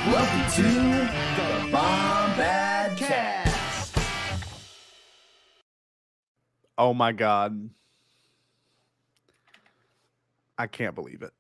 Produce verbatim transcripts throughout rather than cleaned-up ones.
Welcome to the Bombad Cast. Oh my God. I can't believe it.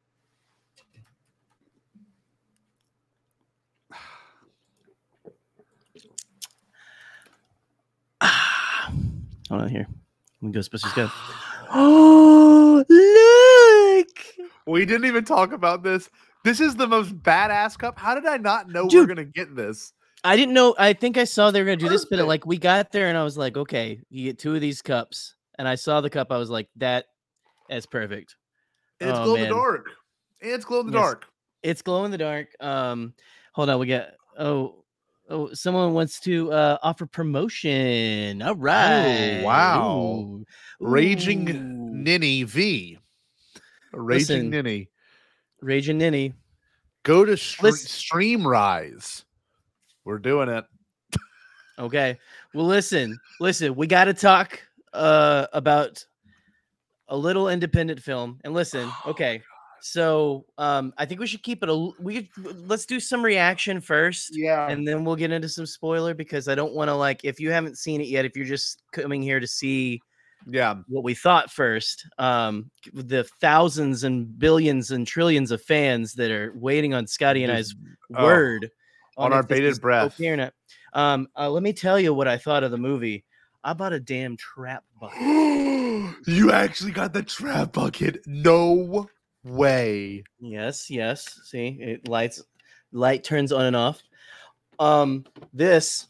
Hold on here. When Ghostbusters go. Oh, look! We didn't even talk about this. This is the most badass cup. How did I not know Dude, we're gonna get this? I didn't know. I think I saw they were gonna do this, but Perfect. like we got there and I was like, okay, you get two of these cups. And I saw the cup, I was like, that that's perfect. And it's Oh, glow in man. the dark. And it's glow in the Yes. dark. It's glow in the dark. Um, hold on, we got oh oh someone wants to uh offer promotion. All right. Oh, wow. Ooh. Raging Ooh. Ninny V. Raging Listen. Ninny. Raging Ninny. Go to Stre- Listen. Stream Rise. We're doing it. Okay. Well, listen, listen, we got to talk uh, about a little independent film. And listen, okay. So um, I think we should keep it a we let's do some reaction first. Yeah. And then we'll get into some spoiler because I don't want to like if you haven't seen it yet, if you're just coming here to see Yeah. what we thought first, um, the thousands and billions and trillions of fans that are waiting on Scotty and I's oh, word on if our this bated is breath. okay or not. Um, uh, let me tell you what I thought of the movie. I bought a damn trap bucket. You actually got the trap bucket? No way. Yes, yes. See, it lights, light turns on and off. Um, this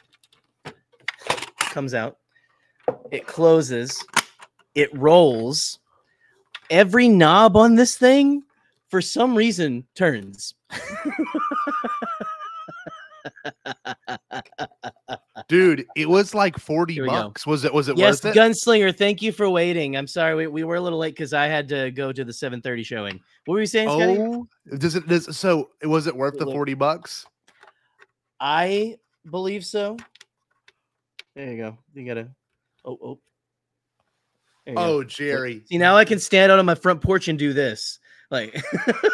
comes out. It closes. It rolls. Every knob on this thing, for some reason, turns. Dude, it was like forty Here we go. bucks. Was it was it Yes, worth it? Gunslinger, thank you for waiting. I'm sorry we, we were a little late because I had to go to the seven thirty showing. What were you saying, Scotty? Oh, does it does so was it worth the Look. forty bucks? I believe so. There you go. You gotta oh oh. There you go. Oh, Jerry. See, now I can stand out on my front porch and do this. Like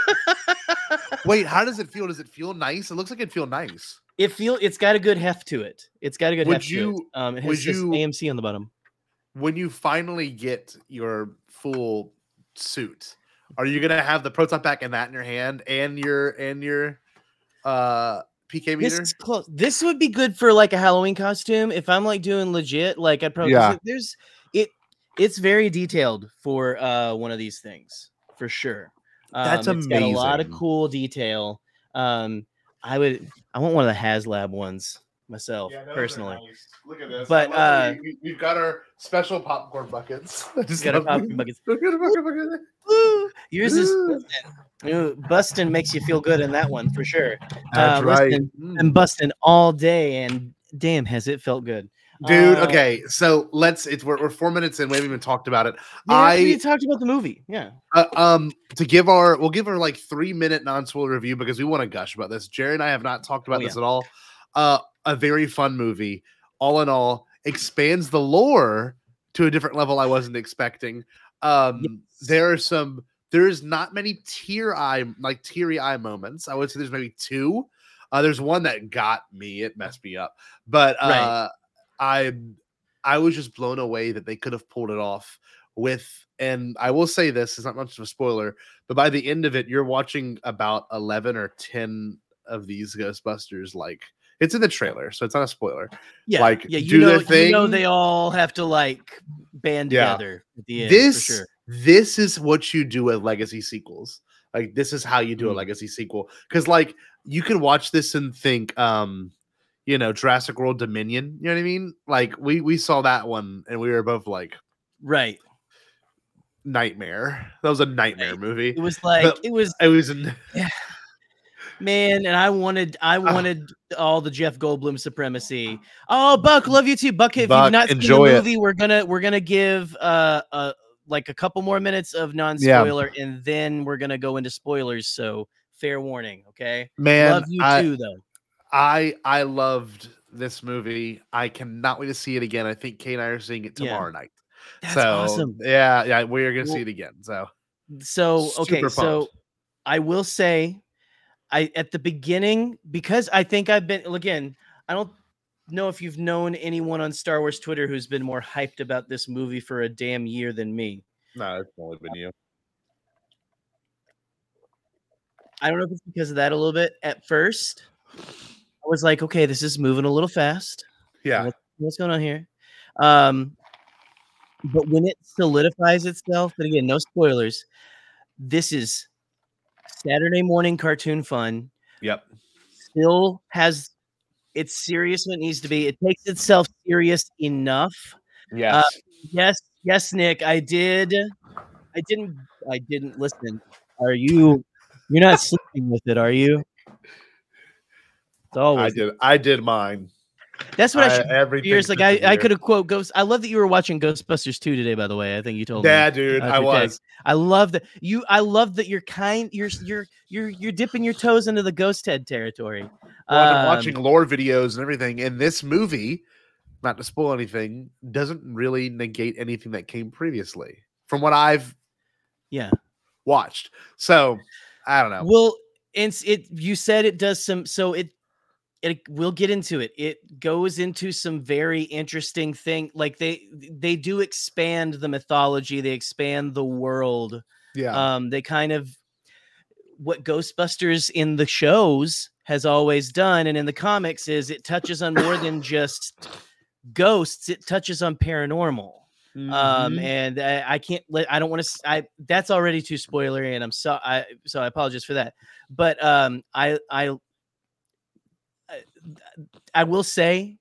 Wait, how does it feel? Does it feel nice? It looks like it'd feel nice. it feel it's got a good heft to it. It's got a good Would heft you- to it. Um it would has just you- A M C on the bottom. When you finally get your full suit, are you gonna have the proton pack and that in your hand and your and your uh P K This meter? is close. This would be good for like a Halloween costume. If I'm like doing legit, like I'd probably Yeah. there's it it's very detailed for uh one of these things for sure. Um, That's it's got a lot of amazing. cool detail. Um I would I want one of the HasLab ones myself personally. Look at this. But, uh, we, we've got our special popcorn buckets. I just Got a love popcorn these. buckets. Look at the popcorn bucket. Woo! Yours is Woo. Ooh, busting makes you feel good in that one for sure. That's uh, right. Listen, Mm. I'm busting all day, and damn, has it felt good, Dude, Uh, okay, so let's it's we're, we're four minutes in, we haven't even talked about it. I we I talked about the movie. Yeah, uh, um to give our we'll give our like three minute non-spoiler review because we want to gush about this. Jerry and I have not talked about Oh, this yeah. at all. Uh a very fun movie, all in all, expands the lore to a different level I wasn't expecting. Um Yes. there are some there's not many tear eye like teary eye moments. I would say there's maybe two. Uh there's one that got me, it messed me up. But uh Right. I I was just blown away that they could have pulled it off with, and I will say this, it's not much of a spoiler, but by the end of it, you're watching about eleven or ten of these Ghostbusters. Like, it's in the trailer, so it's not a spoiler. yeah, like, yeah. You do know, their you know, thing. they all have to like band Yeah. together at the end. This for sure. this is what you do with legacy sequels. Like, this is how you do a Mm. legacy sequel. Because, like, you could watch this and think, um, you know, Jurassic World Dominion. You know what I mean? Like, we we saw that one and we were both like, Right. nightmare. That was a nightmare Right. movie. It was like But it was it was an, man, and I wanted I wanted all the Jeff Goldblum supremacy. Oh, Buck, love you too, Buck. If Buck, you've not seen the enjoy it. movie, we're gonna we're gonna give uh uh like a couple more minutes of non-spoiler, and then we're gonna go into spoilers. So fair warning, okay? man. love you I, too, though. I I loved this movie. I cannot wait to see it again. I think Kay and I are seeing it Yeah. tomorrow night. That's so awesome. yeah, yeah, we're gonna Well, see it again. So So okay, super so pumped. I will say I at the beginning, because I think I've been again, I don't know if you've known anyone on Star Wars Twitter who's been more hyped about this movie for a damn year than me. No, it's only been you. I don't know if it's because of that a little bit. At first, I was like, okay, this is moving a little fast. Yeah. What, what's going on here? Um, but when it solidifies itself, and again, no spoilers, this is Saturday morning cartoon fun. Yep. Still has it's serious when it needs to be. It takes itself serious enough. Yes. Uh, yes, yes, Nick. I did. I didn't. I didn't listen. Are you? You're not sleeping with it, are you? It's always. I did. I did mine. That's what I, I should. Everything. Years like I, I could have quote Ghost. I love that you were watching Ghostbusters two today. By the way, I think you told yeah, me. Yeah, dude, uh, I was. Text. I love that you. I love that you're kind. You're you're you're you're dipping your toes into the Ghost Head territory. Well, um, I'm watching lore videos and everything, and this movie, not to spoil anything, doesn't really negate anything that came previously from what I've yeah watched. So I don't know. Well, it's it. You said it does some. So it. It we'll get into it. It goes into some very interesting thing. Like they they do expand the mythology. They expand the world. Yeah. Um. They kind of what Ghostbusters in the shows has always done, and in the comics is it touches on more than just ghosts. It touches on paranormal. Mm-hmm. Um. And I, I can't let. I don't want to. I that's already too spoilery, and I'm so. I so I apologize for that. But um. I I. I will say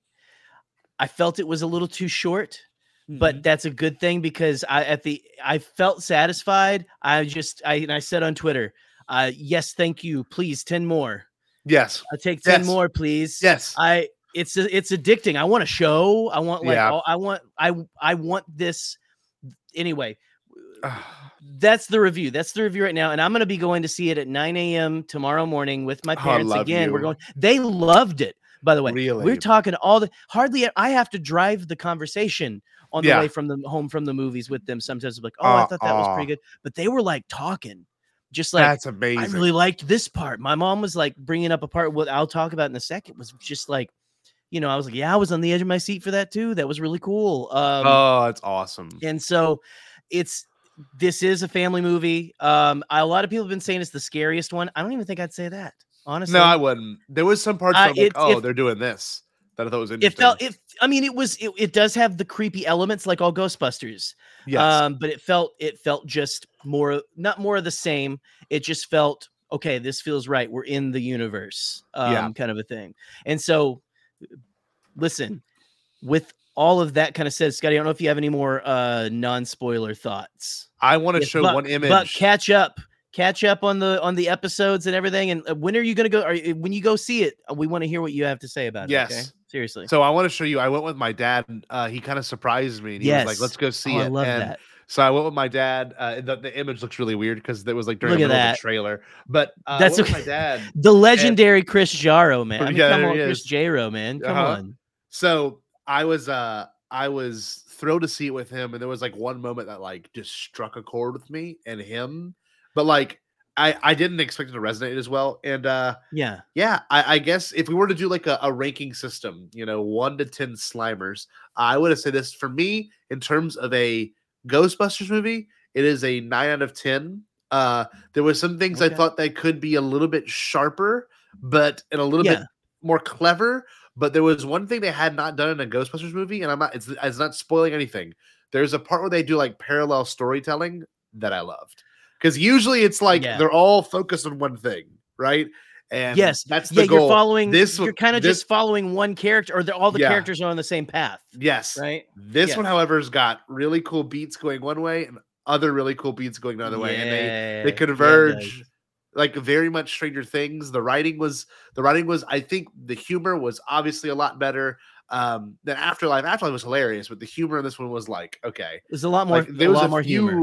I felt it was a little too short, mm-hmm. but that's a good thing because I at the I felt satisfied. I just I and I said on Twitter, uh, yes, thank you. Please, ten more. Yes. I'll take ten yes. more, please. Yes. I it's it's addicting. I want a show. I want like yeah. all, I want I I want this anyway. That's the review. That's the review right now. And I'm going to be going to see it at nine a.m. tomorrow morning with my parents. Oh, again. You. We're going, they loved it, by the way. Really? We're talking all the hardly, I have to drive the conversation on the yeah. way from the home from the movies with them. Sometimes I'm like, oh, uh, I thought that uh, was pretty good. But they were like talking just like, that's amazing. I really liked this part. My mom was like bringing up a part what I'll talk about in a second was just like, you know, I was like, yeah, I was on the edge of my seat for that too. That was really cool. Um, oh, that's awesome. And so it's, this is a family movie. Um, a lot of people have been saying it's the scariest one. I don't even think I'd say that, honestly. No, I wouldn't. There was some parts uh, uh, I'm like, oh, if, they're doing this. That I thought was interesting. It felt, it, I mean, it was, it, it does have the creepy elements like all Ghostbusters. Yes. Um, but it felt, it felt just more, not more of the same. It just felt, okay, this feels right. We're in the universe, um, yeah. kind of a thing. And so, listen, with all of that kind of said, Scotty, I don't know if you have any more uh, non-spoiler thoughts. I want to yes, show but, one image. But catch up, catch up on the on the episodes and everything. And when are you going to go? Are, when you go see it, we want to hear what you have to say about yes. it. Yes, okay? Seriously. So I want to show you. I went with my dad. And, uh, he kind of surprised me. And he yes. was like, "Let's go see oh, it." I love and that. So I went with my dad. Uh, the, the image looks really weird because it was like during Look the middle that. of the trailer. But uh, that's I went okay. with my dad. The legendary and, Chris Jarrow, man. I mean, yeah, come on, Chris Chris Jarrow, man. Come uh-huh. on. So I was uh I was thrilled to see it with him, and there was like one moment that like just struck a chord with me and him, but like I I didn't expect it to resonate as well. And uh yeah, yeah, I, I guess if we were to do like a, a ranking system, you know, one to ten Slimers, I would have said this for me in terms of a Ghostbusters movie, it is a nine out of ten. Uh, there was some things okay. I thought that could be a little bit sharper, but and a little yeah. bit more clever. But there was one thing they had not done in a Ghostbusters movie, and I'm not, it's, it's not spoiling anything. There's a part where they do like parallel storytelling that I loved. Because usually it's like yeah. they're all focused on one thing, right? And yes, that's the yeah, goal. You're following this you're kind of just following one character, or all the yeah. characters are on the same path. Yes. Right. This yes. one, however, has got really cool beats going one way and other really cool beats going another yeah. way. And they they converge. Yeah, like very much Stranger Things. The writing was the writing was I think the humor was obviously a lot better um than Afterlife. Afterlife was hilarious, but the humor in this one was like okay. There's a lot more like, there a was lot a more few humor.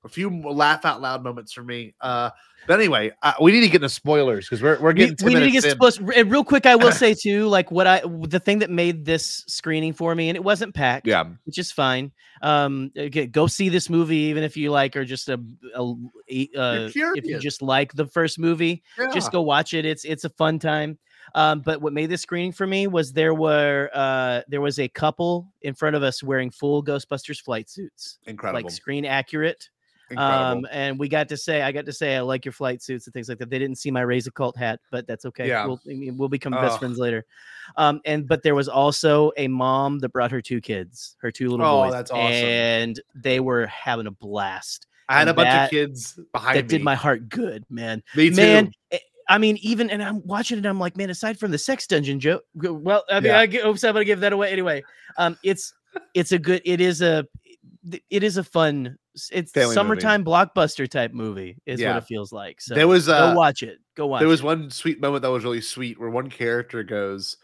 a few laugh out loud moments for me. Uh, but anyway, uh, we need to get into spoilers because we're we're getting. We, we need to get in. spoilers. And real quick, I will say too, like what I the thing that made this screening for me, and it wasn't packed, Yeah, which is fine. Um, again, go see this movie, even if you like, or just a, a uh, if you just like the first movie, yeah. just go watch it. It's it's a fun time. Um, but what made this screening for me was there were uh there was a couple in front of us wearing full Ghostbusters flight suits, incredible, like screen accurate. Incredible. Um, and we got to say, I got to say, I like your flight suits and things like that. They didn't see my Raise a Cult hat, but that's okay. Yeah. We'll, I mean, we'll become best friends later. Um, and but there was also a mom that brought her two kids, her two little oh, boys. That's awesome. And they were having a blast. I had and a bunch that, of kids behind that me. That did my heart good, man. Me too. Man, I mean, even, and I'm watching it, I'm like, man, aside from the sex dungeon joke, well, I mean, yeah. I get, oops, I'm gonna give that away anyway. Um, it's, it's a good, it is a, it is a fun, it's Family summertime movie. blockbuster type movie is yeah. what it feels like. So there was, uh, go watch it. Go watch There was it. one sweet moment that was really sweet where one character goes,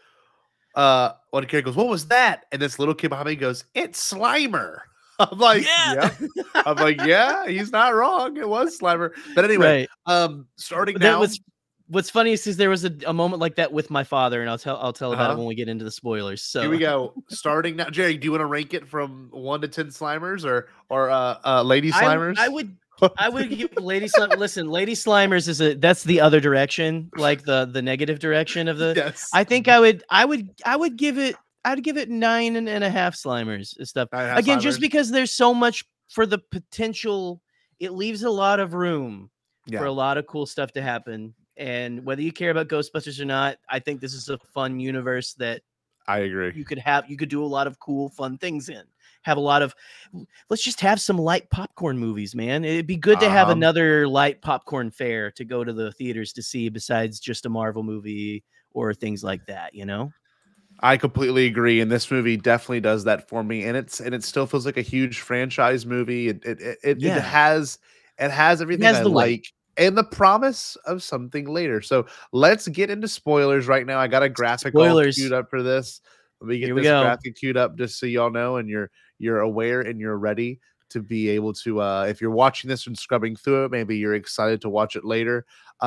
uh, one character goes, what was that? And this little kid behind me goes, it's Slimer. I'm like, yeah. yeah. I'm like, yeah, he's not wrong. It was Slimer. But anyway, right. um, starting that now. Was, what's funny is, is there was a, a moment like that with my father, and I'll tell I'll tell about uh-huh. it when we get into the spoilers. So here we go. Starting now, Jerry, do you want to rank it from one to ten Slimers or or uh, uh Lady Slimers? I, I would. I would give Lady Slimers. Listen, Lady Slimers is a that's the other direction, like the the negative direction of the. Yes. I think I would I would I would give it I'd give it nine and, and a half Slimers and stuff. Again, Slimers. Just because there's so much for the potential, it leaves a lot of room yeah. for a lot of cool stuff to happen. And whether you care about Ghostbusters or not, I think this is a fun universe that I agree. You could have you could do a lot of cool, fun things in. Have a lot of, let's just have some light popcorn movies, man. It'd be good to uh-huh. have another light popcorn fare to go to the theaters to see besides just a Marvel movie or things like that, you know? I completely agree, and this movie definitely does that for me. And it's and it still feels like a huge franchise movie. It it it, yeah. it has it has everything it has I like. Weight. And the promise of something later. So let's get into spoilers right now. I got a graphic all queued up for this. Let me get Here this go. graphic queued up just so y'all know and you're you're aware and you're ready to be able to uh if you're watching this and scrubbing through it, maybe you're excited to watch it later.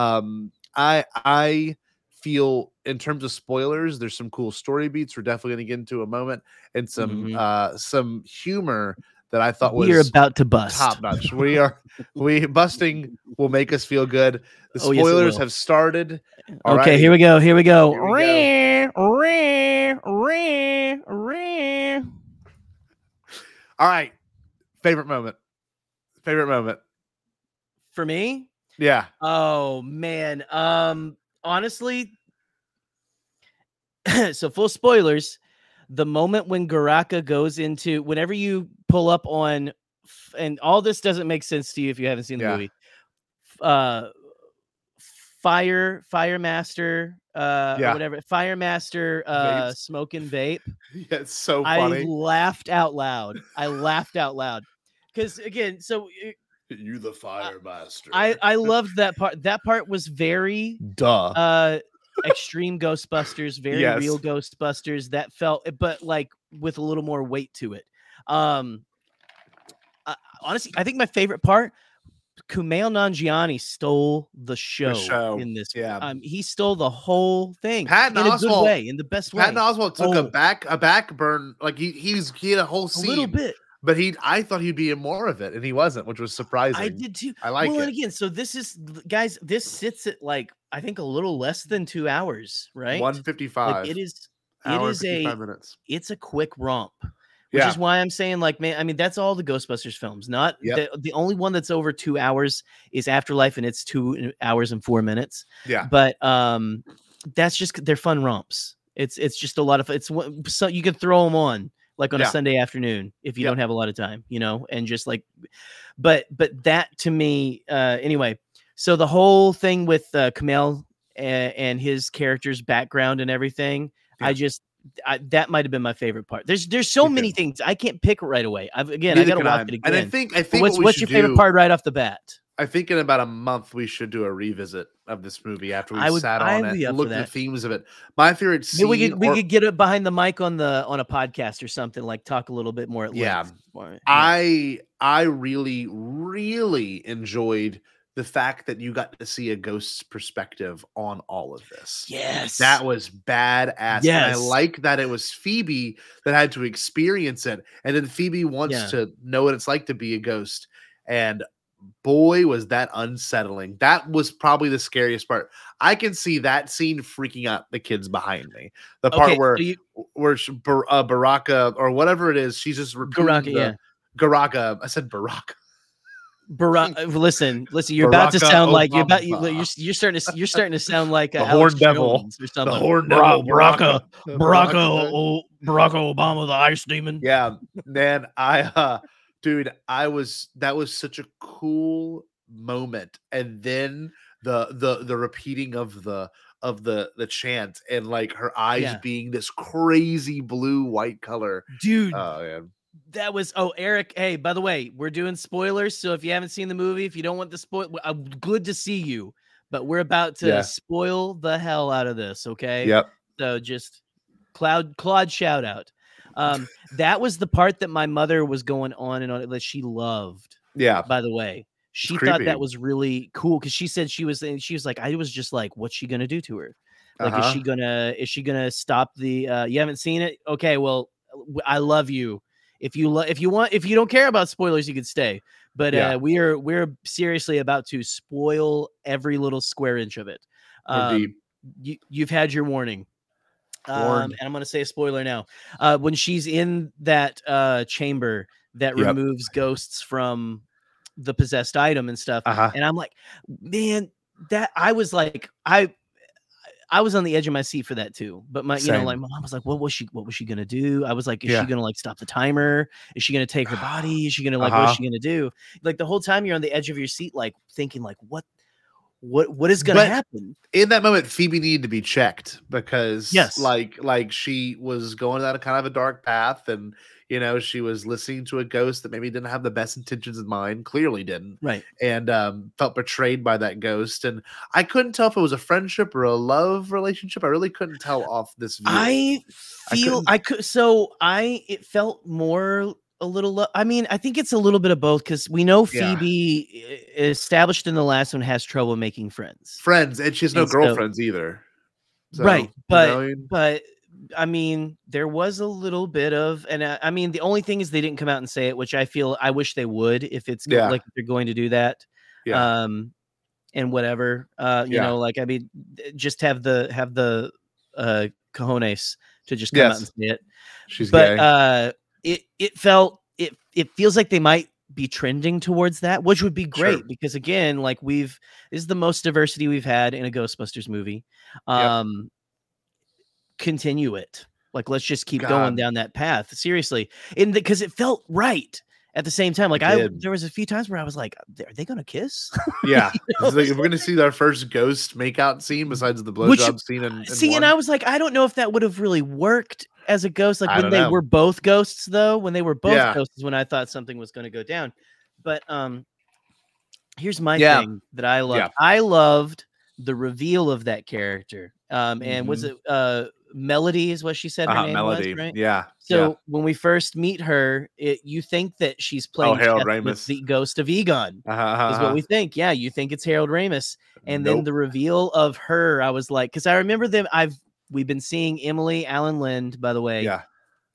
Um I I feel in terms of spoilers, there's some cool story beats we're definitely gonna get into a moment and some mm-hmm. uh some humor that I thought was we are about to bust top notch. We are we busting will make us feel good. The spoilers oh, yes, have started. All okay, right. here we go. Here we go. Here we go. All right. Favorite moment. Favorite moment. For me? Yeah. Oh man. Um honestly, so full spoilers. The moment when Garaka goes into, whenever you pull up on, and all this doesn't make sense to you if you haven't seen the yeah. movie. Uh, Fire, Fire Master, uh, yeah. or whatever, Fire Master, uh, smoking vape. Yeah, it's so funny. I laughed out loud. I laughed out loud because again, so you the Fire Master. I I loved that part. That part was very duh. Uh, extreme Ghostbusters, very yes. real Ghostbusters. That felt, but like with a little more weight to it. Um, uh, honestly, I think my favorite part, Kumail Nanjiani stole the show, the show. in this. Yeah, um, he stole the whole thing Patton in a Oswalt, good way, in the best way. Patton Oswalt took oh. a back a back burn, like he he's he had a whole scene, a little bit. But he, I thought he'd be in more of it, and he wasn't, which was surprising. I did too. I like well, it. And again, so this is, guys, this sits at like I think a little less than two hours, right? one fifty-five. Like it is. It is a. Minutes. It's a quick romp, which yeah. is why I'm saying, like, man, I mean, that's all the Ghostbusters films. Not yep. the, the only one that's over two hours is Afterlife, and it's two hours and four minutes. Yeah, but um, that's just they're fun romps. It's it's just a lot of it's so you could throw them on. Like on yeah. a Sunday afternoon, if you yep. don't have a lot of time, you know, and just like, but, but that to me, uh, anyway, so the whole thing with uh, Kumail and, and his character's background and everything, yeah. I just, I, that might've been my favorite part. There's, there's so Me many too. things I can't pick right away. I've, again, Neither I got to watch I. it again. And I think, I think what's, what what's your favorite do, part right off the bat? I think in about a month we should do a revisit of this movie after we I would, sat I'd on it, and looked at the themes of it. My favorite scene, Maybe we could or, we could get it behind the mic on the on a podcast or something, like talk a little bit more at yeah. length. Yeah, I I really really enjoyed the fact that you got to see a ghost's perspective on all of this. Yes. That was badass. And I Yes. like that it was Phoebe that had to experience it. And then Phoebe wants Yeah. to know what it's like to be a ghost. And boy, was that unsettling. That was probably the scariest part. I can see that scene freaking out the kids behind me. The part Okay, where so you where she- Bar- uh, Baraka or whatever it is, she's just repeating Garaka, the, yeah. Garaka. I said Baraka. Barack, uh, listen, listen. You're about to Barack sound like you're about you, Obama. you're you're starting to you're starting to sound like The uh, Horn Alex Devil. Jones or The something. Horn Barack, Devil. Baraka, Baraka. Baraka, Baraka. oh, Barack Obama, the ice demon. Yeah, man. I uh dude, I was that was such a cool moment. And then the the the repeating of the of the the chant and like her eyes Yeah. being this crazy blue white color. Dude, Oh man. that was oh Eric. Hey, by the way, we're doing spoilers, so if you haven't seen the movie, if you don't want the spoil, I'm good to see you, but we're about to Yeah. spoil the hell out of this. Okay. Yep. So just Cloud Claude shout out. Um, that was the part that my mother was going on and on that she loved. Yeah. By the way, she thought creepy. that was really cool because she said she was she was like, I was just like, what's she gonna do to her? Like, Uh-huh. is she gonna is she gonna stop the? Uh, you haven't seen it? Okay, well, w- I love you. If you lo- if you want if you don't care about spoilers, you could stay. But Yeah. uh, we are we're seriously about to spoil every little square inch of it. We're Um, deep. you, you've had your warning. Um, Warned. and I'm going to say a spoiler now. Uh, when she's in that uh, chamber that Yep. removes ghosts from the possessed item and stuff, Uh-huh. and I'm like, man, that I was like, I, I was on the edge of my seat for that too. But my, you know, Same. like my mom was like, what was she, what was she gonna do? I was like, is Yeah. she gonna like stop the timer? Is she gonna take her body? Is she gonna like, Uh-huh. what's she gonna do? Like the whole time you're on the edge of your seat, like thinking, like, what, what, what is gonna But- happen? In that moment, Phoebe needed to be checked because, Yes. like, like she was going down a kind of a dark path, and you know, she was listening to a ghost that maybe didn't have the best intentions in mind, clearly didn't, Right. and um, felt betrayed by that ghost. And I couldn't tell if it was a friendship or a love relationship. I really couldn't tell off this view. I I feel couldn't- I, could so I it felt more a little lo- I mean I think it's a little bit of both because we know Yeah. Phoebe i- established in the last one has trouble making friends, friends, and she has no And so- girlfriends either. So, right? you But know what I mean? but I mean there was a little bit of and I, I mean the only thing is they didn't come out and say it, which I feel I wish they would if it's go- Yeah. like if they're going to do that. Yeah. Um, and whatever uh you Yeah. know like I mean th- just have the have the uh cojones to just come out Yes. and say it. She's but gay. uh it it felt it it feels like they might be trending towards that, which would be great Sure. because again, like we've this is the most diversity we've had in a Ghostbusters movie. Um continue it. Like let's just keep going God. down that path. Seriously. And because it felt right at the same time. Like It I did. there was a few times where I was like, are they gonna kiss? Yeah, know, It's like, we're gonna see our first ghost makeout scene besides the Which- blowjob scene. And See, and I was like, I don't know if that would have really worked as a ghost. Like I when don't they know. were both ghosts, though, when they were both Yeah. ghosts, is when I thought something was going to go down. But um, here's my Yeah. thing that I loved. Yeah. I loved the reveal of that character. Um, and was Mhm. it uh Melody is what she said her uh, name Melody. was, right? Yeah. So yeah. when we first meet her, it, you think that she's playing Harold chess with Ramis. the ghost of Egon. Uh-huh, uh-huh, Is what we think. Yeah, you think it's Harold Ramis. And then Nope. the reveal of her, I was like, because I remember them. I've we've been seeing Emily Allen Lind, by the way, yeah,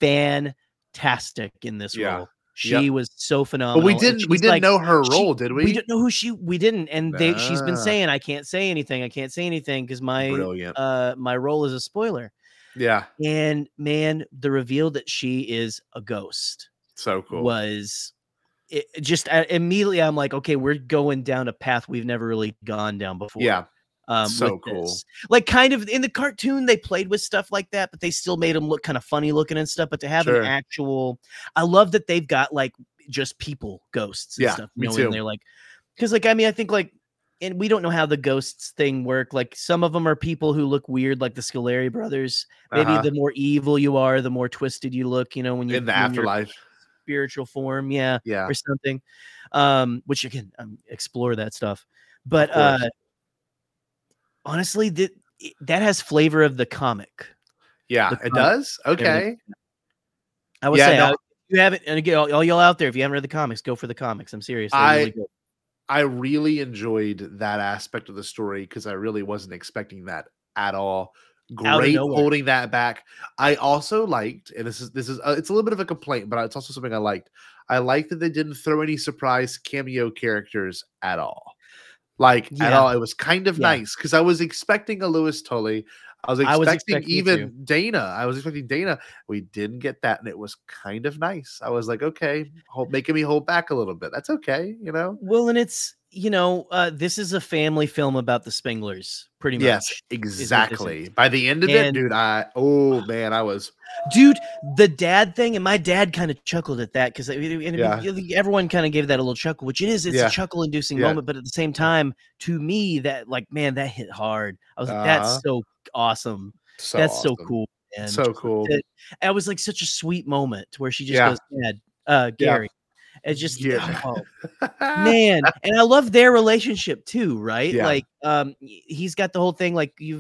fantastic in this Yeah. role. She Yep. was so phenomenal. but we and didn't we she's didn't like- know her she- role, did we? We didn't know who she. We didn't, and they. She's been Ah. saying, "I can't say anything. I can't say anything because my Brilliant. uh my role is a spoiler." Yeah, And man, the reveal that she is a ghost so cool. was it it just I, immediately. I'm like, okay, we're going down a path we've never really gone down before. Yeah, um, so with cool. this. Like kind of in the cartoon, they played with stuff like that, but they still made them look kind of funny looking and stuff. But to have Sure. an actual, I love that they've got like just people ghosts and Yeah, stuff. me you know, too. And they're like, because like I mean, I think like, and we don't know how the ghosts thing work. Like some of them are people who look weird, like the Scoleri brothers. Maybe Uh-huh. the more evil you are, the more twisted you look. You know, when you In the when you're afterlife. spiritual form, yeah, Yeah, or something. Um, which again, um, explore that stuff. But course. uh honestly, that that has flavor of the comic. yeah, the it comic, does. everything. Okay. I would Yeah, say no, I, you haven't, and again, all, all y'all out there, if you haven't read the comics, go for the comics. I'm serious. They're I really good. I really enjoyed that aspect of the story because I really wasn't expecting that at all. Out of Great nowhere. holding that back. I also liked, and this is this is uh, it's a little bit of a complaint, but it's also something I liked. I liked that they didn't throw any surprise cameo characters at all. Like at Yeah. all, it was kind of Yeah. nice because I was expecting a Lewis Tully. I was I was expecting expecting it even too. Dana. I was expecting Dana. We didn't get that, and it was kind of nice. I was like, okay, hold, making me hold back a little bit. That's okay, you know. Well, and it's, you know, uh, this is a family film about the Spenglers, pretty Yes, much. is what this exactly. is. By the end of it, And- dude, I oh man, I was Dude, the dad thing, and my dad kind of chuckled at that because Yeah. everyone kind of gave that a little chuckle, which it is. It's Yeah. a chuckle-inducing Yeah. moment, but at the same time, to me, that like, man, that hit hard. I was like, that's Uh-huh. so awesome. so That's so awesome. cool. And So cool. it, it was like such a sweet moment where she just Yeah. goes, Dad, uh, Yeah. Gary. It's just Yeah. oh, man, and I love their relationship too, right? Yeah. Like, um, y- he's got the whole thing. Like, you've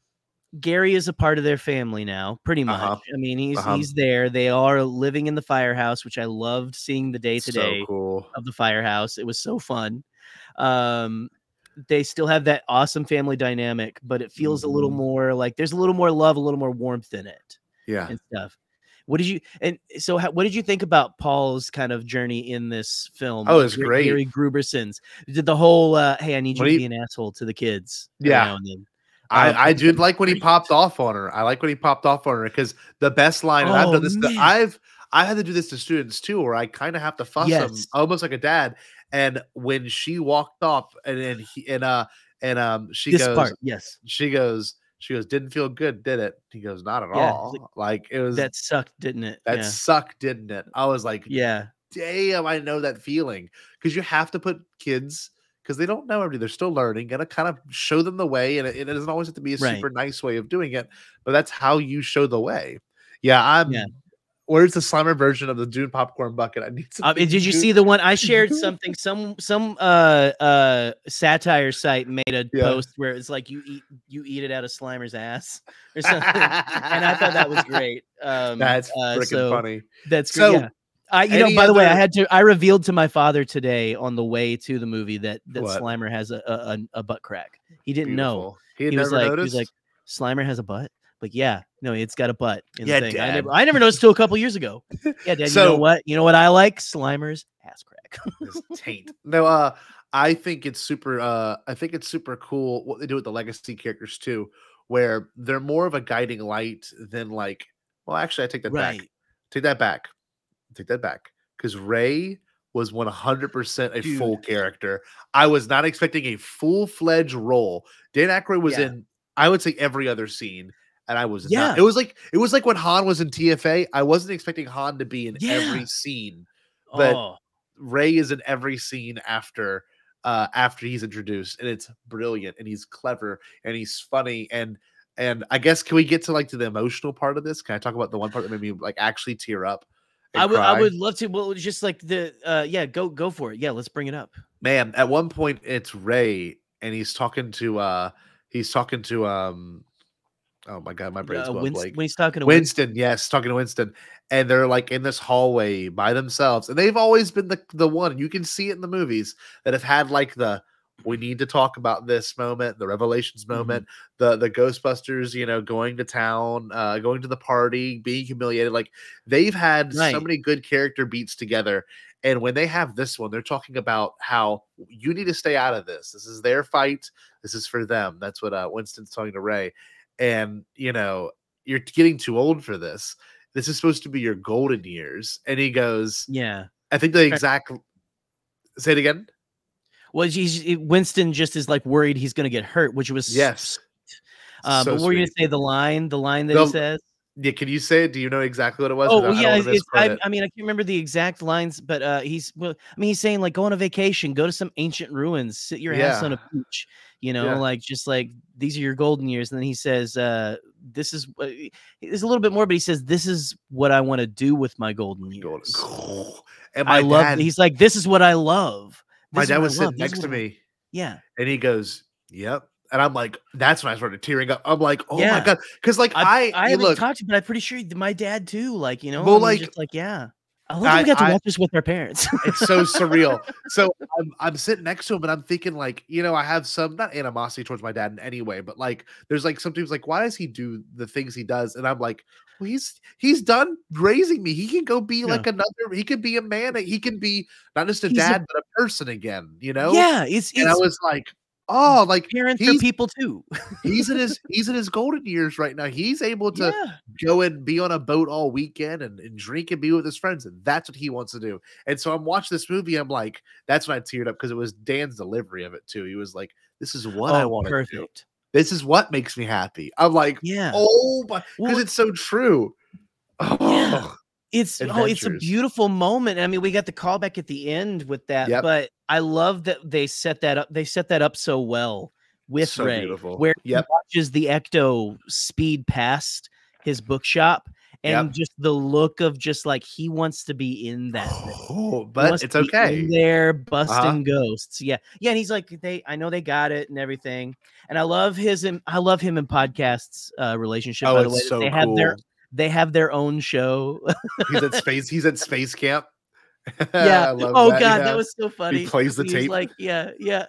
Gary is a part of their family now, pretty much. Uh-huh. I mean, he's Uh-huh. he's there. They are living in the firehouse, which I loved seeing the day to day So cool. of the firehouse. It was so fun. Um, they still have that awesome family dynamic, but it feels a little Mhm. more like there's a little more love, a little more warmth in it Yeah. and stuff. What did you and so how, what did you think about Paul's kind of journey in this film? Oh, it's Gar- great. Gary Gruberson's did the whole uh, hey, I need you When to he- be an asshole to the kids. every Yeah. now and then. I, Um, I did like when he great. popped off on her. I like when he popped off on her because the best line, and I've Oh, done this. To, man. I've I had to do this to students too, where I kind of have to fuss them Yes. almost like a dad. And when she walked off, and and he, and uh and um she This goes, part, yes, she goes, she goes, didn't feel good, did it? He goes, not at Yeah, all. he's Like, it was that sucked, didn't it? that yeah, sucked, didn't it? I was like, yeah, damn, I know that feeling because you have to put kids because they don't know everything. They're still learning. Gotta kind of show them the way, and it, it doesn't always have to be a Right. super nice way of doing it, but that's how you show the way. Yeah, I'm. Yeah. Where's the Slimer version of the Dune popcorn bucket? I need some. Um, and did you see the one I shared? Something some some uh uh satire site made a Yeah. post where it's like you eat you eat it out of Slimer's ass or something, and I thought that was great. Um, That's uh, freaking so funny. That's So, great. Yeah. I, you know, any by the way, I other- had to. I revealed to my father today on the way to the movie that that What? Slimer has a, a a- a butt crack. He didn't know. Beautiful. He, had He was never like, noticed. he was like, Slimer has a butt. Like, yeah, no, it's got a butt. In the Yeah, thing. I Dad. never, I never noticed till a couple years ago. Yeah, Dad. you So- know what? You know what I like? Slimer's ass crack. This taint. No, uh, I think it's super. Uh, I think it's super cool what they do with the legacy characters too, where they're more of a guiding light than like. Well, actually, I take that back. Right. Take that back. Take that back. Because Ray was one hundred percent a Dude. full character. I was not expecting a full fledged role. Dan Aykroyd was Yeah. in, I would say, every other scene. And I was Yeah. not. It was like it was like when Han was in T F A. I wasn't expecting Han to be in Yeah. every scene. But oh, Ray is in every scene after uh after he's introduced, and it's brilliant, and he's clever, and he's funny, and and I guess can we get to like to the emotional part of this? Can I talk about the one part that made me like actually tear up? and I would, I cry? would love to. Well, just like the, uh, yeah, go, go for it. Yeah, let's bring it up. Man, at one point it's Ray, and he's talking to uh he's talking to um oh my god, my brain's Uh, going Winston, blank. when he's talking to Winston. Winston, yes, talking to Winston, and they're like in this hallway by themselves, and they've always been the the one. You can see it in the movies that have had like the we need to talk about this moment, the revelations Mm-hmm. moment, the the Ghostbusters, you know, going to town, uh, going to the party, being humiliated. Like they've had so Right. many good character beats together, and when they have this one, they're talking about how you need to stay out of this. This is their fight. This is for them. That's what uh, Winston's talking to Ray. And you know, you're getting too old for this. This is supposed to be your golden years. And he goes, Yeah. I think the exact say it again. Well, he's, he- Winston just is like worried he's going to get hurt, which was Yes. Um, So but what were you going sweet. to say? The line, the line that The- he says. Yeah, can you say it? Do you know exactly what it was? Oh, I don't well, yeah. wanna It's, it's, misquote I, it. I mean, I can't remember the exact lines, but uh, he's well. I mean, he's saying like, go on a vacation, go to some ancient ruins, sit your ass on a Yeah. beach. You know, Yeah. like just like these are your golden years. And then he says, uh, "This is." Uh, there's a little bit more, but he says, "This is what I want to do with my golden years." Golden. And my I love. dad, He's like, "This is what I love." my This is dad what I was love. sitting This is next to what I-" me, Yeah, and he goes, "Yep." And I'm like, that's when I started tearing up. I'm like, oh my Yeah. god, because like I I, I you haven't look, talked to, but I'm pretty sure my dad too. Like you know, Well, I mean, like- just like yeah, I love that I we got to I watch this with our parents. It's so surreal. So I'm I'm sitting next to him and I'm thinking like, you know, I have some not animosity towards my dad in any way, but like there's like sometimes like, why does he do the things he does? And I'm like, well, he's he's done raising me. He can go be Yeah. like another, he could be a man, he can be not just a He's a dad, but a person again, you know? Yeah, it's And I it's was like, oh, like parents are he's people too. he's in his he's in his golden years right now. He's able to Yeah. go and be on a boat all weekend and, and drink and be with his friends, and that's what he wants to do. And so I'm watching this movie. I'm like, that's when I teared up because it was Dan's delivery of it too. He was like, "This is what I Oh, want to do. perfect. This is what makes me happy." I'm like, Yeah. oh my, because Well, it's so true. Yeah. Oh, It's oh, it's a adventures. beautiful moment. I mean, we got the callback at the end with that, Yep. but I love that they set that up. They set that up so well with So Ray, beautiful. where Yep. he watches the Ecto speed past his bookshop, and Yep. just the look of just like he wants to be in that thing. Oh, He but wants it's to be okay. in there busting Uh-huh. ghosts. Yeah, yeah. And he's like, they. I know they got it and everything. And I love his. im- I love him in podcasts uh, relationship. Oh, by the it's way, so they have their cool. they have their own show. He's at space. He's at space camp. Yeah. I love Oh that. god, yeah. that was so funny. plays the He's tape. like, yeah, yeah.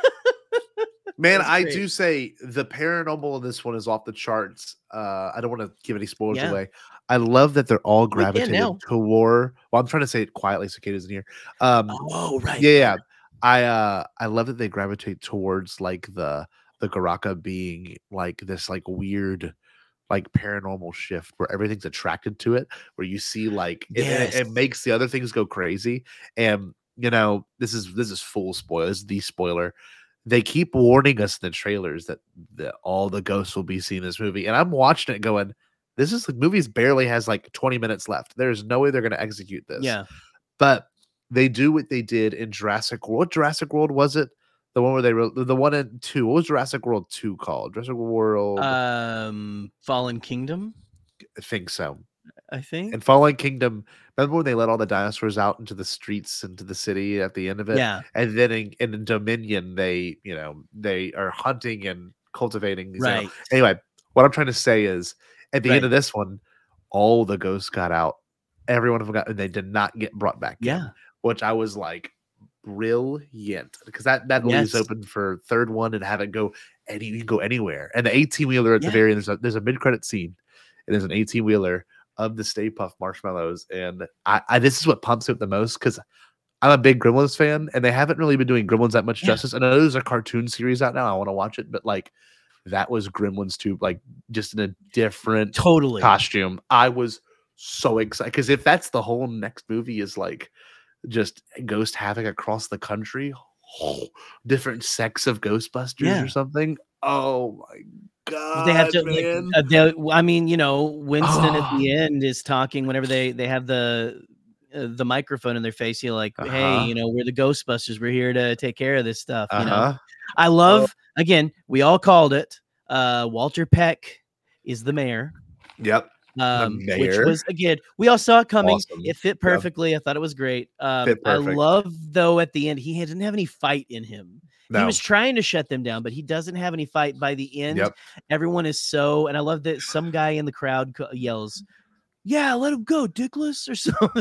Man, That's I great. do say the paranormal in this one is off the charts. Uh, I don't want to give any spoilers Yeah. away. I love that they're all can gravitated now. toward. Well, I'm trying to say it quietly so Kate isn't here. Um, Oh right. yeah, yeah. I uh, I love that they gravitate towards like the the Garaka being like this like weird like paranormal shift where everything's attracted to it, where you see like it, and it, it Yes. makes the other things go crazy. And you know, this is this is full spoiler. This is the spoiler. They keep warning us in the trailers that, that all the ghosts will be seen in this movie. And I'm watching it going, this is the movie's barely has like twenty minutes left. There's no way they're going to execute this. Yeah. But they do what they did in Jurassic World. What Jurassic World was it? The one where they wrote the one in two. What was Jurassic World two called? Jurassic World. Um Fallen Kingdom, I think so. I think. And Fallen Kingdom, remember when they let all the dinosaurs out into the streets, into the city at the end of it? Yeah. And then in, in Dominion, they, you know, they are hunting and cultivating these animals. Right. Anyway, what I'm trying to say is at the Right. end of this one, all the ghosts got out. Every one of them got, and they did not get brought back Yeah. in, which I was like, brilliant. Because that, that leaves Yes. open for third one and have it go any, you can go anywhere. And the eighteen wheeler at Yeah. the very end, there's a, there's a mid credit scene. It is an eighteen wheeler of the Stay Puft marshmallows, and I, I this is what pumps it the most because I'm a big Gremlins fan, and they haven't really been doing Gremlins that much Yeah. justice. I know there's a cartoon series out now. I want to watch it, but like that was Gremlins too, like just in a different Totally. costume. I was so excited because if that's the whole next movie is like just ghost havoc across the country, different sects of Ghostbusters Yeah. or something. Oh my god, They have to like, man. uh, they- I mean, you know, Winston at Oh. the end is talking whenever they they have the uh, the microphone in their face. You're like, Uh-huh. hey, you know, we're the Ghostbusters. We're here to take care of this stuff. You know, Uh-huh. I love again. We all called it. Uh, Walter Peck is the mayor. Yep. Um, which mayor. was again, we all saw it coming. Awesome. It fit perfectly. I thought it was great. Um, Fit I perfect. love though at the end he didn't have any fight in him. No. He was trying to shut them down, but he doesn't have any fight. By the end, Yep. everyone is so, and I love that some guy in the crowd co- yells, "Yeah, let him go, Dickless," or something.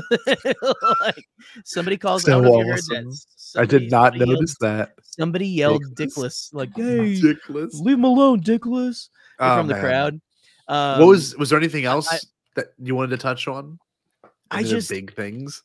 Like somebody calls. I So don't know if you heard awesome. that. I did Somebody- not somebody notice Yelled, that. somebody yelled Dickless? Dickless, like, "Hey, Ridiculous. leave him alone, Dickless," Oh, from the man. crowd. Um, What was was there anything else I- that you wanted to touch on? I Any other just- big things.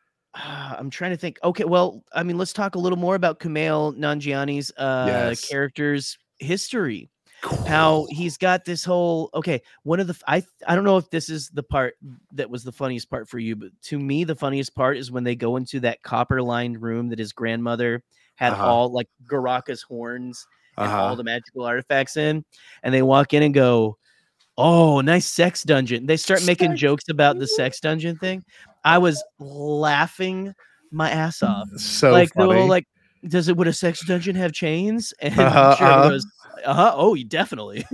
Ah, I'm trying to think. Okay, well, I mean, let's talk a little more about Kumail Nanjiani's uh, Yes. character's history. How he's got this whole okay. One of the f- I I don't know if this is the part that was the funniest part for you, but to me, the funniest part is when they go into that copper lined room that his grandmother had Uh-huh. all like Garaka's horns and all Uh-huh. the magical artifacts in, and they walk in and go, "Oh, nice sex dungeon." They start making Sex jokes about the sex dungeon thing. I was laughing my ass off. So like the funny. whole like, does it would a sex dungeon have chains? And Uh-huh, sure everyone uh-huh. goes, uh-huh. Oh, definitely.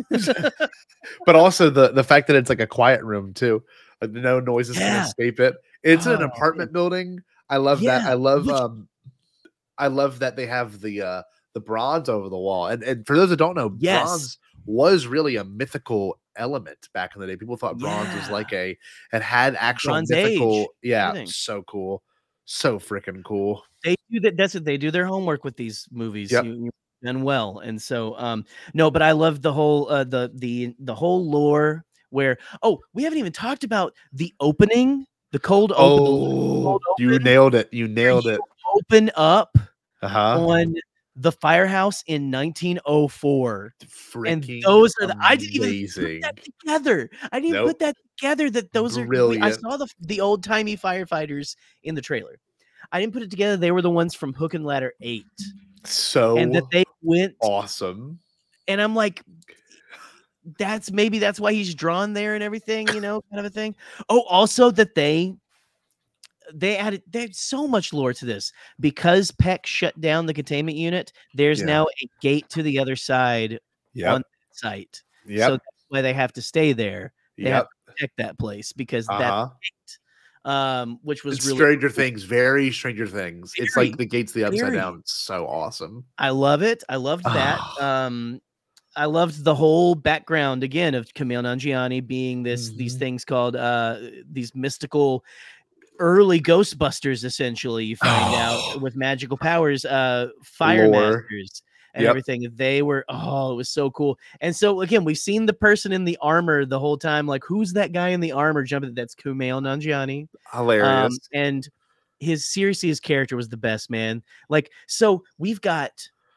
But also the the fact that it's like a quiet room too. Like no noises can Yeah. escape it. It's Oh, an apartment building. I love that. Yeah, I love which- um I love that they have the uh the bronze over the wall. And and for those that don't know, Yes. bronze was really a mythical element back in the day. People thought bronze was Yeah. like a it had actual Bronze mythical. Age, Yeah, everything. so cool, so freaking cool. They do that. That's what they do their homework with these movies. Yep. You, you done well, and so um no, but I love the whole uh, the the the whole lore. Where oh, we haven't even talked about the opening, the cold open. The Oh, cold you open, nailed it! You where nailed you it. open up Uh huh. on the firehouse in nineteen oh four. And Freaking those are the I didn't even put amazing. that together. I didn't Nope. put that together that those are we, I Brilliant. saw the the old-timey firefighters in the trailer. I didn't put it together. They were the ones from Hook and Ladder eight. And that So they went awesome. and I'm like that's maybe that's why he's drawn there and everything, you know, kind of a thing. Oh, also that they they added there's so much lore to this because Peck shut down the containment unit. There's Yeah. now a gate to the other side on Yep. that site. So Yep. that's why they have to stay there. They have Yep. to protect that place because Uh that huh. gate, um, which was It's really Stranger cool. Things, very Stranger Things. It's Very, like the gates the upside very. down. It's so awesome. I love it. I loved that. Um, I loved the whole background again of Camille Nanjiani being this these Mhm. things called uh these mystical early Ghostbusters. Essentially, you find out with magical powers, uh, fire Lore. masters and Yep. everything. They were oh, it was so cool. And so again, we've seen the person in the armor the whole time. Like, who's that guy in the armor jumping? That's Kumail Nanjiani. Hilarious. Um, and his seriously, his character was the best, man. Like, so we've got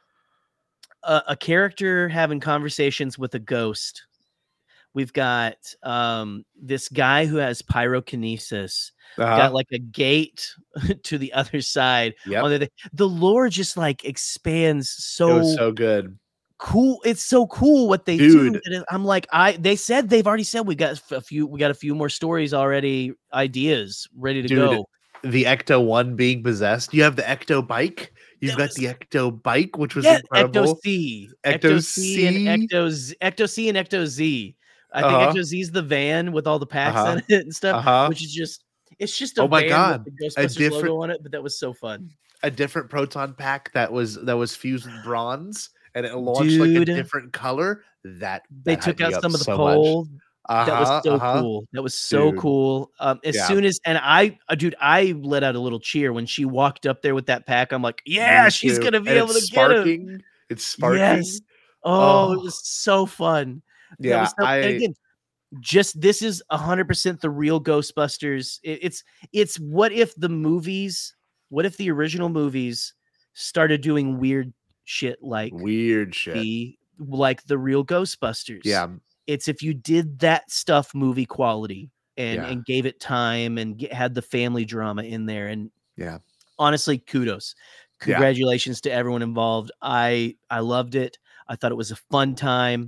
a, a character having conversations with a ghost. We've got um this guy who has pyrokinesis. Uh-huh. Got like a gate to the other side. Yep. On the, the lore just like expands It was so so good. cool. It's so cool what they Dude. do. that it- I'm like, I they said they've already said we got a few, we got a few more stories already, ideas ready to Dude, go. The Ecto one being possessed. You have the Ecto bike. You've That got was- the Ecto bike, which was Yeah, incredible. Ecto C, Ecto C, and C? Ecto Z, Ecto C and Ecto Z. I Uh-huh. think Ecto Z is the van with all the packs Uh-huh. in it and stuff, Uh-huh. which is just it's just a Oh my van God, with the a Ghostbusters different- logo on it. But that was so fun, A different proton pack that was that was fused with bronze, and it launched like dude. a different color. That They that took hyped me out up some of the so much. pole. Uh-huh, That was so uh-huh. cool. That was so Dude. cool. Um, as Yeah. soon as and I, uh, dude, I let out a little cheer when she walked up there with that pack. I'm like, yeah, Me she's too. gonna be And able it's to get him. sparking. It's sparking. Yes. Oh, it Oh. was so fun. That Yeah, was so, and I again, just this is a hundred percent the real Ghostbusters. It, it's it's what if the movies, what if the original movies started doing weird shit like weird shit. the like the real Ghostbusters? Yeah. It's if you did that stuff movie quality and Yeah. and gave it time and get, had the family drama in there. And Yeah. honestly, kudos, Yeah. congratulations to everyone involved. I I loved it. I thought it was a fun time,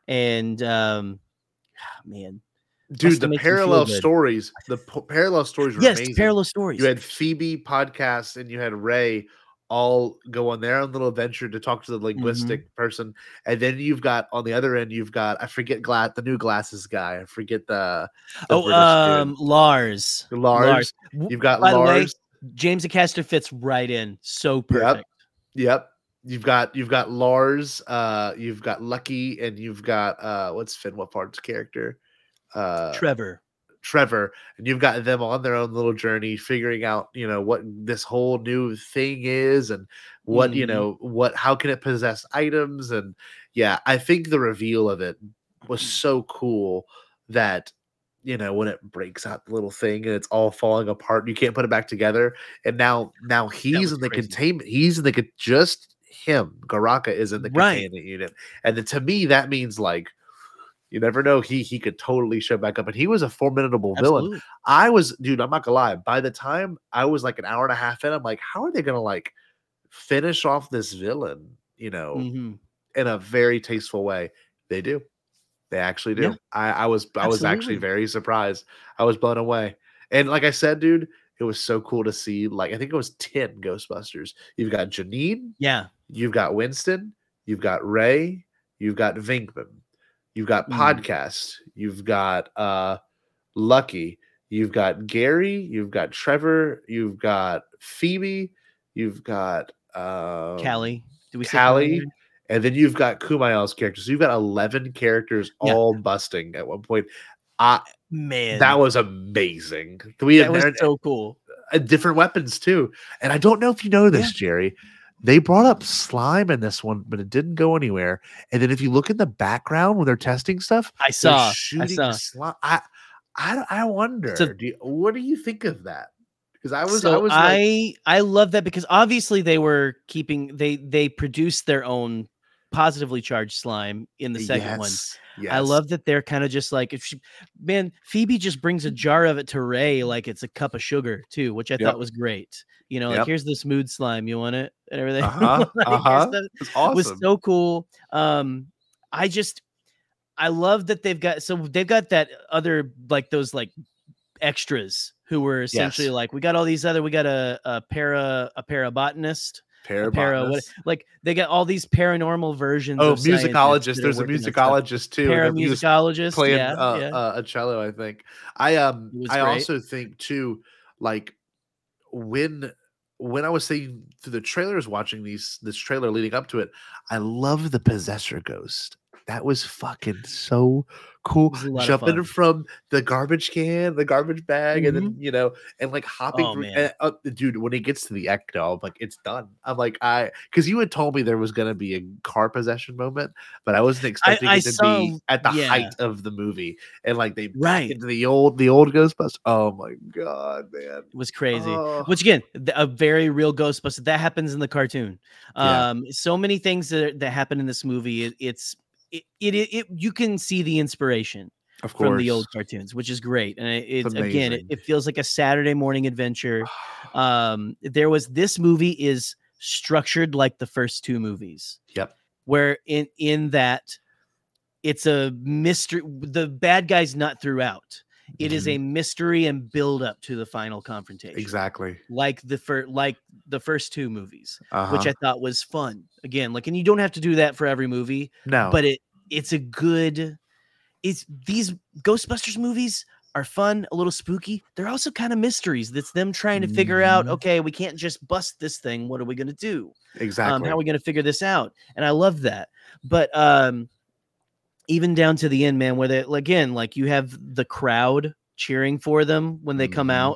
and um, man, Dude, must've the made you feel parallel good. stories, the p- parallel stories were Yes, amazing. parallel stories. You had Phoebe podcast and you had Ray all go on their own little adventure to talk to the linguistic Mm-hmm. person, and then you've got on the other end you've got I forget glass the new glasses guy. I forget the, the oh, British um, dude. Lars. Lars. W- You've got By the way, Lars. James Acaster fits right in. So Yep. perfect. Yep. You've got you've got Lars. Uh, you've got Lucky, and you've got uh, what's Finn Wolfhard's character? Uh, Trevor. Trevor, and you've got them on their own little journey figuring out, you know, what this whole new thing is and what, you Mhm. know, what, how can it possess items? And yeah, I think the reveal of it was so cool that, you know, when it breaks out the little thing and it's all falling apart, you can't put it back together. And now, now he's was in the crazy. containment, he's in the, con- just him, Garaka is in the Right. containment unit. And then to me, that means like, you never know. He he could totally show back up, and he was a formidable villain. Absolutely. I was, dude. I'm not gonna lie. By the time I was like an hour and a half in, I'm like, how are they gonna like finish off this villain? You know, Mhm. in a very tasteful way. They do. They actually do. Yeah. I, I was I was actually Absolutely. very surprised. I was blown away. And like I said, dude, it was so cool to see. Like I think it was ten Ghostbusters. You've got Janine. Yeah. You've got Winston. You've got Ray. You've got Vinkman. You've got Mm. Podcast. You've got uh, Lucky. You've got Gary. You've got Trevor. You've got Phoebe. You've got um, Callie. Do we say Callie. Callie? and then you've got Kumail's characters. So you've got eleven characters Yeah. all busting at one point. I Man, that was amazing. We that had was and- so cool. uh, different weapons too. And I don't know if you know this, Jerry. They brought up slime in this one, but it didn't go anywhere. And then if you look in the background when they're testing stuff, I they're saw. I shooting saw. slime. I, I, I wonder. So- do you, what do you think of that? Because I was, so I was I like, I love that because obviously they were keeping they they produced their own positively charged slime in the second one. yes, I yes. love that they're kind of just like if she, man, Phoebe just brings a jar of it to Ray like it's a cup of sugar too, which I Yep. thought was great. You know, like Yep. here's this mood slime, you want it and everything. Uh-huh, Like, uh-huh. that It's awesome. was so cool. Um, I just I love that they've got so they've got that other like those like extras who were essentially Yes. like we got all these other we got a a para a parabotanist. A para, what, Parabotanist. like they got all these paranormal versions. Oh, of scientists that musicologist. are There's a working on stuff. musicologist too. and he was Paramusicologist, playing yeah, uh, yeah. uh, a cello, I think. I um It was I great. also think too, like when when I was seeing through the trailers, watching these this trailer leading up to it, I love the possessor ghost. That was fucking so cool. was a lot of Jumping fun. from the garbage can, the garbage bag, and then you know, and like hopping Oh, through. man. And, uh, dude, when it gets to the ecto, I'm like, it's done. I'm like, I because you had told me there was gonna be a car possession moment, but I wasn't expecting I it to saw- be at the yeah. height of the movie. And like they back Right. into the old the old Ghostbusters. Oh my god, man. It was crazy. Oh. Which again, th- a very real Ghostbuster that happens in the cartoon. Yeah. Um, so many things that that happen in this movie. It, it's it, it it it you can see the inspiration Of course. from the old cartoons, which is great. And it, it's again, it, amazing. it feels like a Saturday morning adventure. Um, there was this movie is structured like the first two movies, Yep. where in in that it's a mystery. The bad guy's not throughout. It is a mystery and build up to the final confrontation. Exactly. Like the fir- like the first two movies, Uh-huh. which I thought was fun. Again, like, and you don't have to do that for every movie, no. but it it's a good. It's these Ghostbusters movies are fun, a little spooky. They're also kind of mysteries. That's them trying to figure out. Mhm. Okay, we can't just bust this thing. What are we gonna do? exactly. Um, how are we gonna figure this out? And I love that. But um, even down to the end, man, where they again, like you have the crowd cheering for them when they come Mhm. out.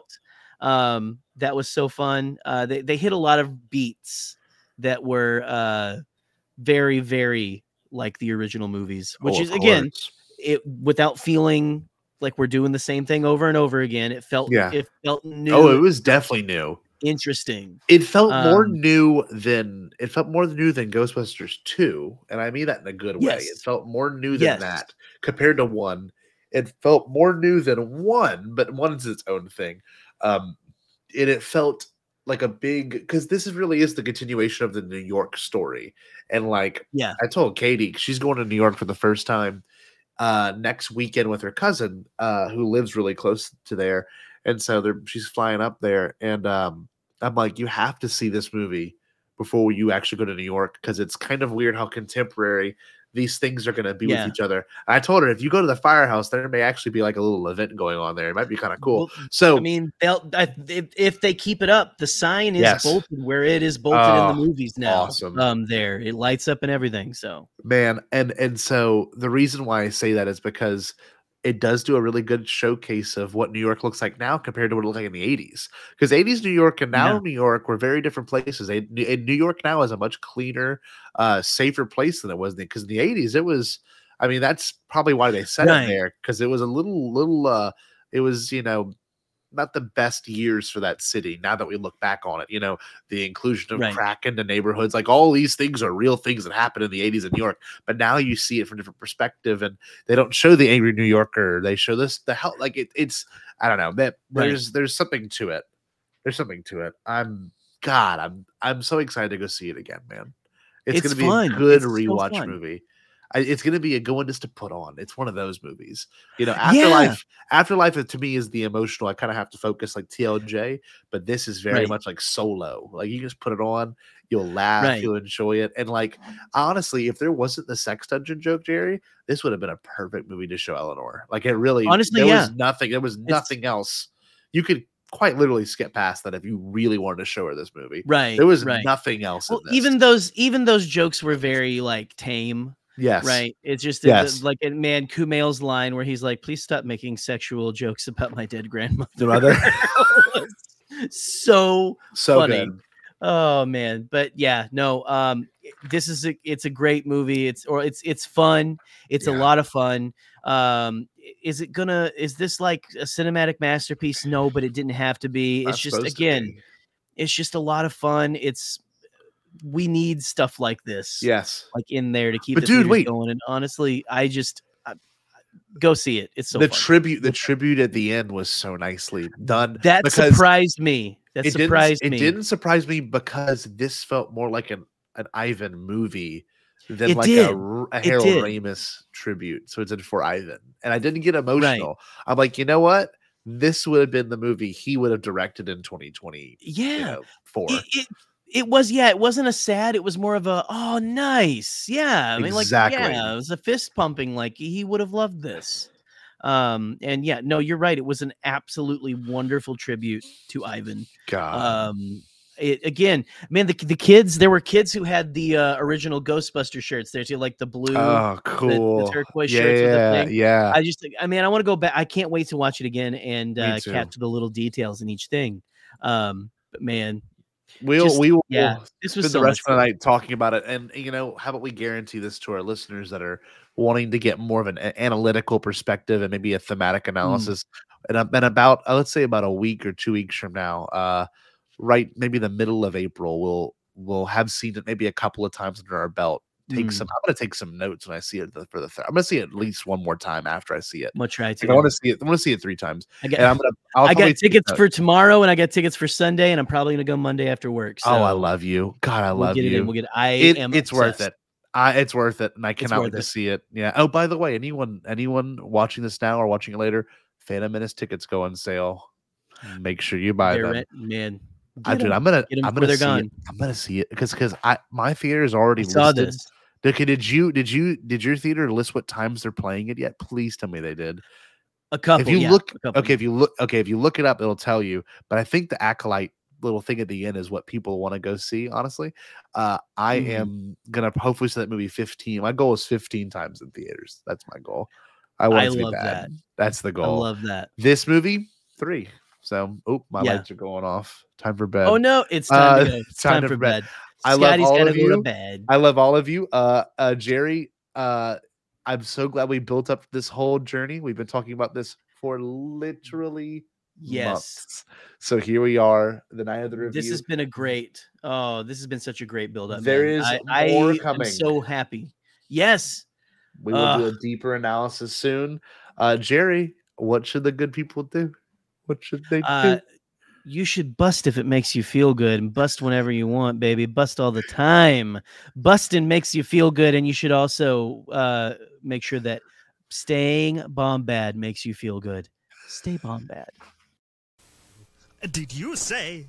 Um, that was so fun. Uh, they they hit a lot of beats that were uh very very like the original movies, which Oh, is of again course. it without feeling like we're doing the same thing over and over again. It felt Yeah. it felt new. Oh, it was definitely new. interesting. It felt more Um, new than it felt more new than Ghostbusters two, and I mean that in a good way. It Yes. felt more new than Yes. that compared to one. It felt more new than one, but one is its own thing. Um, and it felt like a big because this is really is the continuation of the New York story. And like Yeah. I told Katie, she's going to New York for the first time uh next weekend with her cousin, uh, who lives really close to there. And so they're she's flying up there, and um I'm like, you have to see this movie before you actually go to New York because it's kind of weird how contemporary these things are going to be Yeah. with each other. And I told her if you go to the firehouse, there may actually be like a little event going on there. It might be kind of cool. Well, So I mean, they'll I, if, if they keep it up, the sign is Yes. bolted where it is bolted Oh, in the movies now. awesome. Um, there it lights up and everything. So man, and and so the reason why I say that is because it does do a really good showcase of what New York looks like now compared to what it looked like in the eighties. Because eighties New York and now Yeah. New York were very different places. They, and New York now is a much cleaner, uh, safer place than it was. Because in the eighties, it was. I mean, that's probably why they set Right. it there, because it was a little, little. Uh, it was, you know, not the best years for that city. Now that we look back on it, you know, the inclusion of Right. crack into neighborhoods, like all these things are real things that happened in the eighties in New York. But now you see it from a different perspective, and they don't show the angry New Yorker. They show this the hell like it, it's. I don't know. That Right. there's there's something to it. There's something to it. I'm God. I'm I'm so excited to go see it again, man. It's, It's gonna be fun. a good It's so rewatch fun. movie. I, it's gonna be a good one just to put on. It's one of those movies. You know, Afterlife. Afterlife to me is the emotional. I kind of have to focus like T L J, but this is very Right. much like Solo. Like you just put it on, you'll laugh, Right. you'll enjoy it, and like honestly, if there wasn't the sex dungeon joke, Jerry, this would have been a perfect movie to show Eleanor. Like it really, Honestly, there yeah. was nothing. There was nothing else. You could quite literally skip past that if you really wanted to show her this movie. Right. There was right. nothing else Well, in this. even those even those jokes were very like tame. Yes. Right. It's just Yes. a, like a man Kumail's line where he's like, "Please stop making sexual jokes about my dead grandmother." The mother. so So funny. good. Oh man, but yeah, no. Um, this is a it's a great movie. It's or it's it's fun. It's Yeah. a lot of fun. Um, is it gonna? Is this like a cinematic masterpiece? No, but it didn't have to be. It's Not just supposed to again, be. it's just a lot of fun. It's we need stuff like this, Yes. like in there to keep But the dude, theaters wait. going. And honestly, I just I, go see it. It's so the fun. tribute, the tribute at the end was so nicely done. That because surprised me. That it surprised didn't, me. It didn't surprise me because this felt more like an, an Ivan movie than It like did. a, R- a It Harold did. Ramis tribute. So it's in for Ivan. And I didn't get emotional. I'm like, you know what? This would have been the movie he would have directed in twenty twenty. Yeah. You know, four. It, it it was yeah. It wasn't a sad. It was more of a oh nice yeah. I mean Exactly. like yeah. It was a fist pumping. Like he would have loved this. Um and yeah, no, you're right. It was an absolutely wonderful tribute to Ivan. God. Um, it again, man. The the kids. There were kids who had the uh, original Ghostbuster shirts there too, like the blue, oh, the, cool. the turquoise yeah, shirts with the yeah, thing. yeah. I just, I mean, I want to go back. I can't wait to watch it again and Me uh, too. capture the little details in each thing. Um, but man, We'll just- we will yeah, this was spend so the rest much of the fun. night talking about it. And you know, how about we guarantee this to our listeners that are wanting to get more of an a- analytical perspective and maybe a thematic analysis. And, uh, and about uh, let's say about a week or two weeks from now, uh, right, maybe the middle of April, we'll we'll have seen it maybe a couple of times under our belt. Take Mm. some. I'm gonna take some notes when I see it the- for the. Th- I'm gonna see it at least one more time after I see it. I'm gonna try to. Like, I want to see it. I want to see it three times. I got, And I'm gonna. I'll I probably got take tickets notes. for tomorrow, and I got tickets for Sunday, and I'm probably gonna go Monday after work. So Oh, I love you. God, I we'll love get you. it in. We'll get. It. I it, am. it's worth obsessed. it. I, it's worth it, and I cannot worth wait to it. see it. Yeah. Oh, by the way, anyone anyone watching this now or watching it later, Phantom Menace tickets go on sale. Make sure you buy They're them. rent- man. I Get dude, 'em. I'm gonna Get 'em I'm before gonna they're see gone. it. I'm gonna see it because because I my theater is already I saw listed. this. Okay, did you did you did your theater list what times they're playing it yet? Please tell me they did. A couple. If you yeah, look a couple. okay, if you look okay, if you look it up, it'll tell you. But I think the Acolyte little thing at the end is what people want to go see. Honestly, uh, I Mhm. am gonna hopefully see that movie fifteen. My goal is fifteen times in theaters. That's my goal. I want I it to be love bad. that. That's the I goal. love that. This movie three. So, oh, my Yeah. lights are going off. Time for bed. Oh no, it's time Uh, to go. It's it's time time, to for bed. bed. I love Scotty's all gotta of go to you. bed. I love all of you. Uh, uh, Jerry. Uh, I'm so glad we built up this whole journey. We've been talking about this for literally Yes. months. So here we are, the night of the review. This has been a great. Oh, this has been such a great build up. There man. is I, more I coming. am so happy. Yes. we will do a Ugh. deeper analysis soon. Uh, Jerry, what should the good people do? What should they Uh, do? you should bust if it makes you feel good, and bust whenever you want, baby. Bust all the time. Busting makes you feel good, and you should also uh, make sure that staying bomb bad makes you feel good. Stay bomb bad. Did you say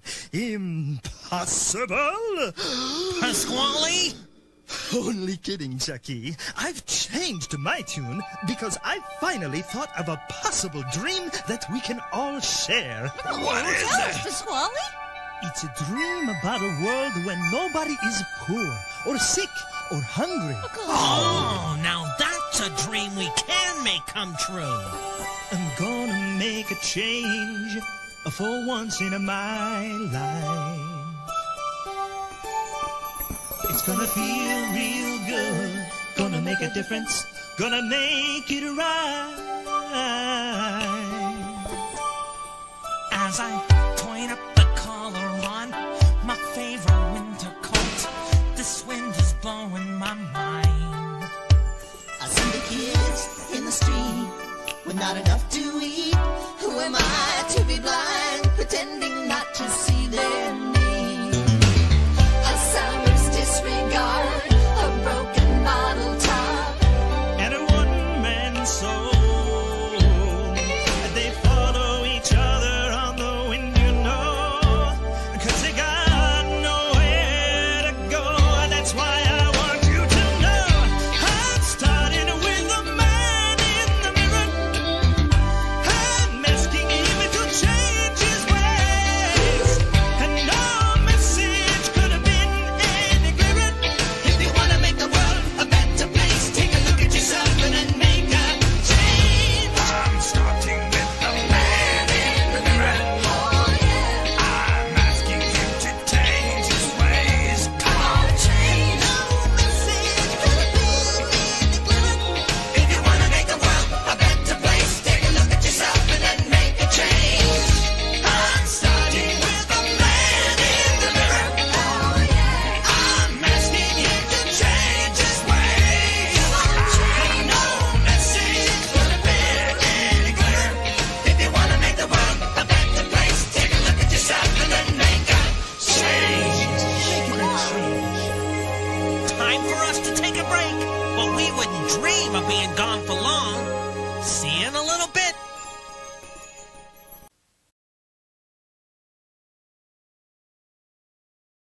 impossible? Pasquale? Only kidding, Chucky. I've changed my tune because I finally thought of a possible dream that we can all share. What is it? Pasquale? It's a dream about a world when nobody is poor or sick or hungry. Oh, now that's a dream we can make come true. I'm gonna make a change for once in my life. It's gonna feel real good, gonna make a difference, gonna make it right. As I point up the collar on my favorite winter coat, this wind is blowing my mind. I see the kids in the street with not enough to eat. Who am I to be blind, pretending not to see their need? A soundless disregard, a broken bottle top. And a one-man soul, they follow each other on the wind, you know, 'cause they got nowhere to go. That's why I want you to know I'm starting with the man in the mirror. I'm asking him to change his ways. time for us to take a break. But we wouldn't dream of being gone for long. See you in a little bit.